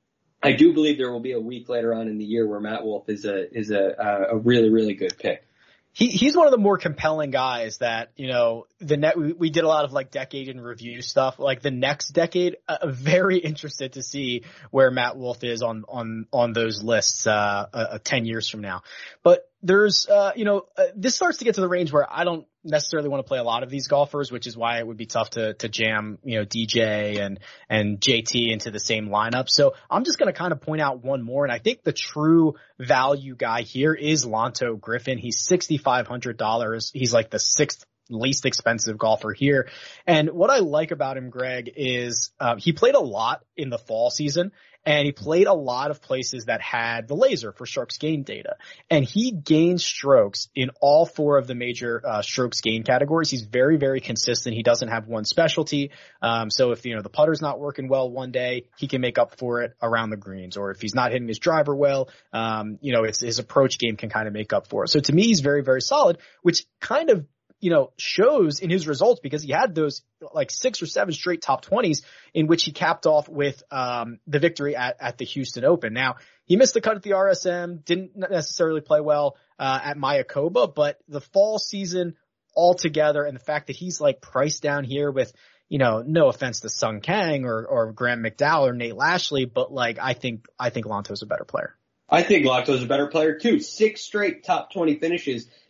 I do believe there will be a week later on in the year where Matt Wolff is a, is a, a really, really good pick.
He, he's one of the more compelling guys that, you know, the net, we, we did a lot of like decade in review stuff, like the next decade, uh, very interested to see where Matt Wolff is on, on, on those lists, uh, uh, ten years from now. But there's, uh, you know, uh, this starts to get to the range where I don't necessarily want to play a lot of these golfers, which is why it would be tough to, to jam, you know, D J and, and J T into the same lineup. So I'm just going to kind of point out one more. And I think the true value guy here is Lanto Griffin. He's six thousand five hundred dollars. He's like the sixth least expensive golfer here. And what I like about him, Greg, is uh, he played a lot in the fall season, and he played a lot of places that had the laser for strokes gain data. And he gained strokes in all four of the major uh, strokes gain categories. He's very, very consistent. He doesn't have one specialty. Um, so if, you know, the putter's not working well one day, he can make up for it around the greens. Or if he's not hitting his driver well, um, you know, it's, his approach game can kind of make up for it. So to me, he's very, very solid, which kind of, you know, shows in his results, because he had those like six or seven straight top twenties in which he capped off with, um, the victory at, at the Houston Open. Now, he missed the cut at the R S M, didn't necessarily play well, uh, at Mayakoba, but the fall season altogether, and the fact that he's like priced down here with, you know, no offense to Sung Kang or, or Graham McDowell or Nate Lashley, but like, I think, I think Lanto's a better player.
I think Lanto's a better player too. Six straight top twenty finishes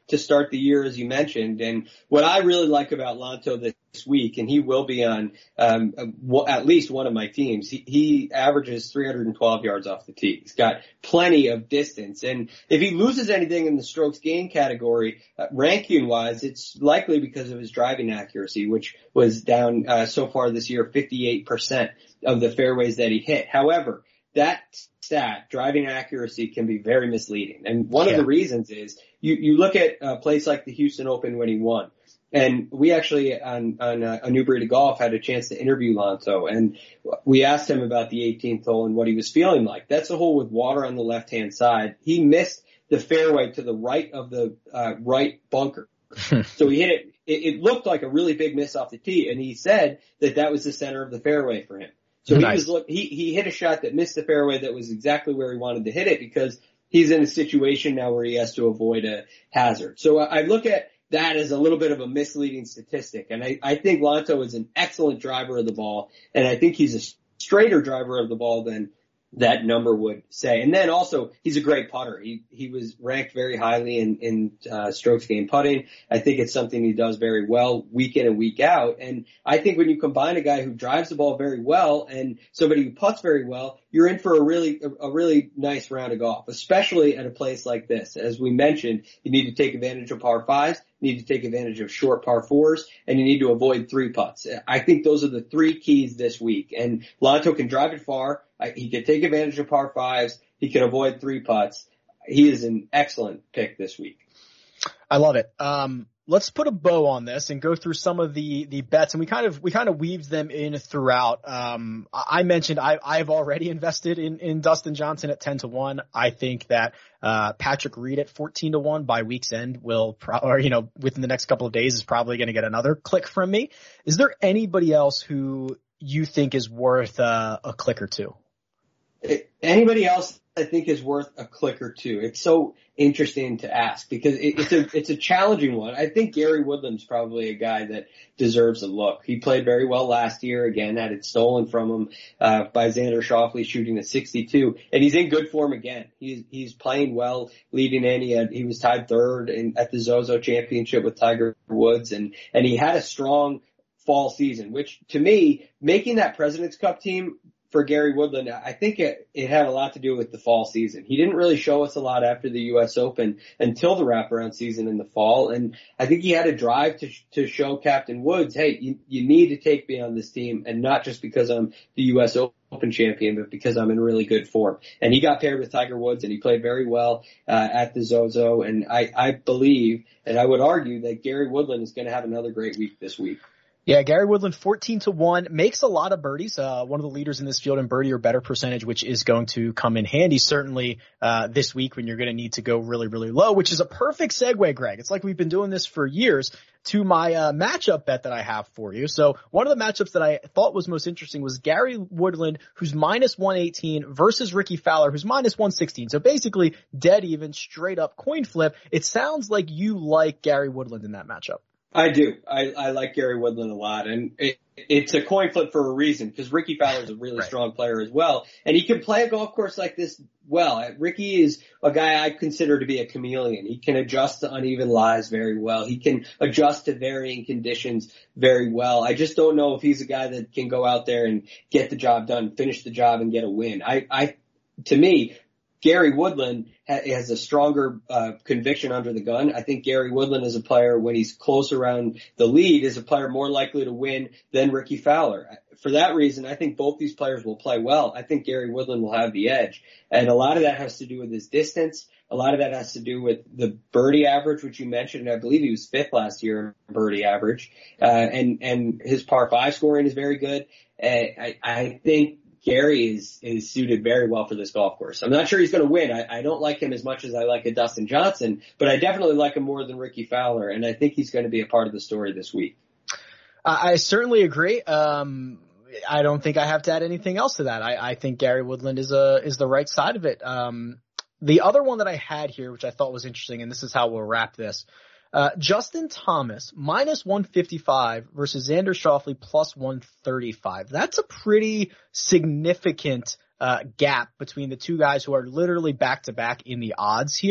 to start the year, as you mentioned. And what I really like about Lanto this week, and he will be on um, at least one of my teams, he, he averages three hundred twelve yards off the tee. He's got plenty of distance. And if he loses anything in the strokes gained category, uh, ranking-wise, it's likely because of his driving accuracy, which was down uh, so far this year, fifty-eight percent of the fairways that he hit. However, that stat, driving accuracy, can be very misleading. And one yeah. of the reasons is you, you look at a place like the Houston Open when he won. And we actually, on, on uh, A New Breed of Golf, had a chance to interview Lanto. And we asked him about the eighteenth hole and what he was feeling like. That's a hole with water on the left-hand side. He missed the fairway to the right of the uh, right bunker. So he hit it. it. It looked like a really big miss off the tee. And he said that that was the center of the fairway for him. So nice. he was look, he, he hit a shot that missed the fairway that was exactly where he wanted to hit it, because he's in a situation now where he has to avoid a hazard. So I, I look at that as a little bit of a misleading statistic. And I, I think Lanto is an excellent driver of the ball, and I think he's a straighter driver of the ball than that number would say. And then also, he's a great putter. He he was ranked very highly in, in uh, strokes gained putting. I think it's something he does very well week in and week out. And I think when you combine a guy who drives the ball very well and somebody who putts very well, you're in for a really a, a really nice round of golf, especially at a place like this. As we mentioned, you need to take advantage of par fives, you need to take advantage of short par fours, and you need to avoid three putts. I think those are the three keys this week. And Lanto can drive it far. He can take advantage of par fives. He can avoid three putts. He is an excellent pick this week.
I love it. Um, let's put a bow on this and go through some of the, the bets, and we kind of, we kind of weaved them in throughout. Um, I mentioned I, I've already invested in, in Dustin Johnson at ten to one. I think that, uh, Patrick Reed at fourteen to one by week's end will pro- or, you know, within the next couple of days is probably going to get another click from me. Is there anybody else who you think is worth uh, a click or two?
Anybody else I think is worth a click or two. It's so interesting to ask because it, it's a it's a challenging one. I think Gary Woodland's probably a guy that deserves a look. He played very well last year. Again, had it stolen from him uh, by Xander Schauffele shooting a sixty-two, and he's in good form again. He's he's playing well, leading in. He had he was tied third in, at the Zozo Championship with Tiger Woods, and and he had a strong fall season, which to me, making that President's Cup team for Gary Woodland, I think it, it had a lot to do with the fall season. He didn't really show us a lot after the U S Open until the wraparound season in the fall. And I think he had a drive to to show Captain Woods, hey, you, you need to take me on this team, and not just because I'm the U S Open champion, but because I'm in really good form. And he got paired with Tiger Woods, and he played very well uh, at the Zozo. And I, I believe, and I would argue, that Gary Woodland is going to have another great week this week.
Yeah, Gary Woodland, fourteen to one, makes a lot of birdies. Uh, one of the leaders in this field in birdie or better percentage, which is going to come in handy certainly, uh, this week when you're going to need to go really, really low, which is a perfect segue, Greg. It's like we've been doing this for years to my, uh, matchup bet that I have for you. So one of the matchups that I thought was most interesting was Gary Woodland, who's minus one eighteen versus Ricky Fowler, who's minus one sixteen. So basically dead even, straight up coin flip. It sounds like you like Gary Woodland in that matchup.
I do. I, I like Gary Woodland a lot, and it, it's a coin flip for a reason, because Ricky Fowler is a really right. strong player as well, and he can play a golf course like this well. Ricky is a guy I consider to be a chameleon. He can adjust to uneven lies very well. He can adjust to varying conditions very well. I just don't know if he's a guy that can go out there and get the job done, finish the job, and get a win. I, I, to me, Gary Woodland has a stronger uh, conviction under the gun. I think Gary Woodland is a player, when he's close around the lead, is a player more likely to win than Ricky Fowler. For that reason, I think both these players will play well. I think Gary Woodland will have the edge. And a lot of that has to do with his distance. A lot of that has to do with the birdie average, which you mentioned. I believe he was fifth last year in birdie average. Uh, and, and his par five scoring is very good. Uh, I, I think Gary is, is suited very well for this golf course. I'm not sure he's going to win. I, I don't like him as much as I like a Dustin Johnson, but I definitely like him more than Ricky Fowler, and I think he's going to be a part of the story this week.
I certainly agree. Um, I don't think I have to add anything else to that. I, I think Gary Woodland is a, is the right side of it. Um, the other one that I had here, which I thought was interesting, and this is how we'll wrap this. Uh, Justin Thomas, minus one fifty-five versus Xander Schauffele plus one thirty-five. That's a pretty significant, uh, gap between the two guys who are literally back to back in the odds here.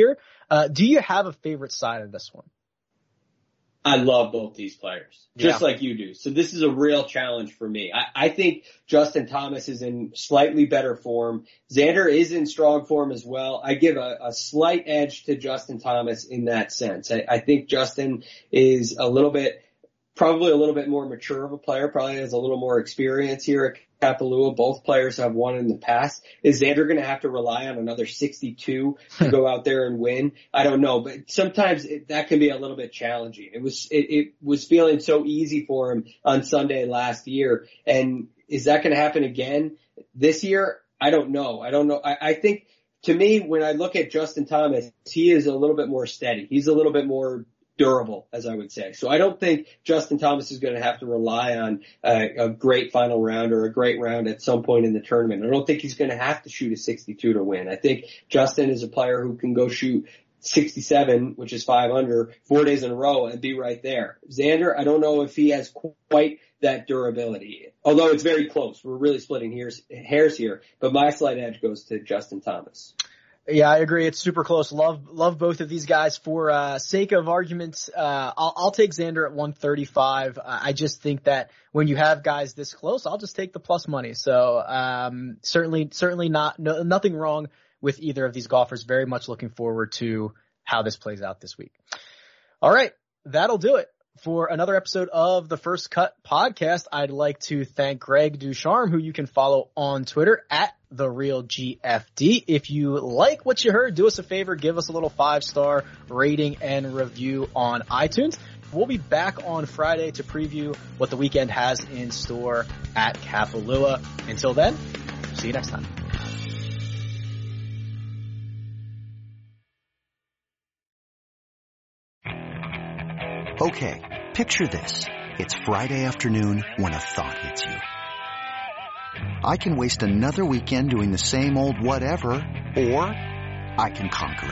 Uh, do you have a favorite side of this one?
I love both these players, just
Yeah.
like you do. So this is a real challenge for me. I, I think Justin Thomas is in slightly better form. Xander is in strong form as well. I give a, a slight edge to Justin Thomas in that sense. I, I think Justin is a little bit, probably a little bit more mature of a player, probably has a little more experience here at Kapalua. Both players have won in the past. Is Xander going to have to rely on another sixty-two to go out there and win? I don't know, but sometimes it, that can be a little bit challenging. It was, it, it was feeling so easy for him on Sunday last year. And is that going to happen again this year? I don't know. I don't know. I, I think to me, when I look at Justin Thomas, he is a little bit more steady. He's a little bit more durable, as I would say. So I don't think Justin Thomas is going to have to rely on uh, a great final round or a great round at some point in the tournament. I don't think he's going to have to shoot a sixty-two to win. I think Justin is a player who can go shoot sixty-seven, which is five under, four days in a row and be right there. Xander, I don't know if he has quite that durability, although it's very close. We're really splitting hairs, hairs here, but my slight edge goes to Justin Thomas.
Yeah, I agree. It's super close. Love, love both of these guys. For uh, sake of argument, uh, I'll, I'll take Xander at one thirty-five. Uh, I just think that when you have guys this close, I'll just take the plus money. So um, certainly, certainly not no, nothing wrong with either of these golfers. Very much looking forward to how this plays out this week. All right, that'll do it for another episode of the First Cut podcast. I'd like to thank Greg Ducharme, who you can follow on Twitter at The Real G F D. If you like what you heard, do us a favor, give us a little five-star rating and review on iTunes. We'll be back on Friday to preview what the weekend has in store at Kapalua. Until then, see you next time.
Okay, picture this. It's Friday afternoon when a thought hits you. I can waste another weekend doing the same old whatever, or I can conquer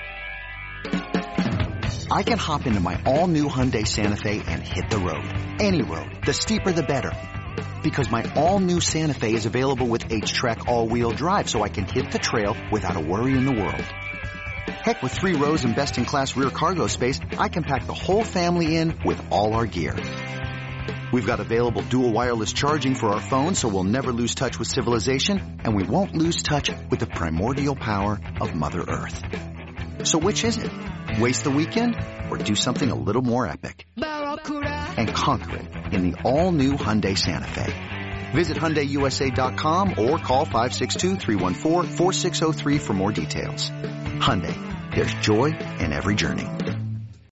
it. I can hop into my all-new Hyundai Santa Fe and hit the road. Any road. The steeper the better. Because my all-new Santa Fe is available with H-Track all-wheel drive, so I can hit the trail without a worry in the world. Heck, with three rows and best-in-class rear cargo space, I can pack the whole family in with all our gear. We've got available dual wireless charging for our phones, so we'll never lose touch with civilization, and we won't lose touch with the primordial power of Mother Earth. So which is it? Waste the weekend or do something a little more epic? And conquer it in the all-new Hyundai Santa Fe. Visit Hyundai U S A dot com or call five six two, three one four, four six zero three for more details. Hyundai, there's joy in every journey.